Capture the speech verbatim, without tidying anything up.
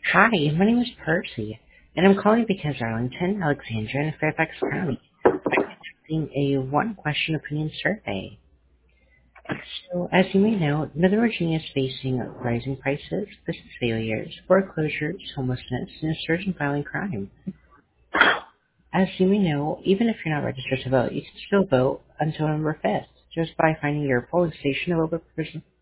Hi, my name is Percy, and I'm calling because Arlington, Alexandria, and Fairfax County are conducting a one-question opinion survey. So, as you may know, Northern Virginia is facing rising prices, business failures, foreclosures, homelessness, and a surge in violent crime. As you may know, even if you're not registered to vote, you can still vote until November fifth, just by finding your polling station of open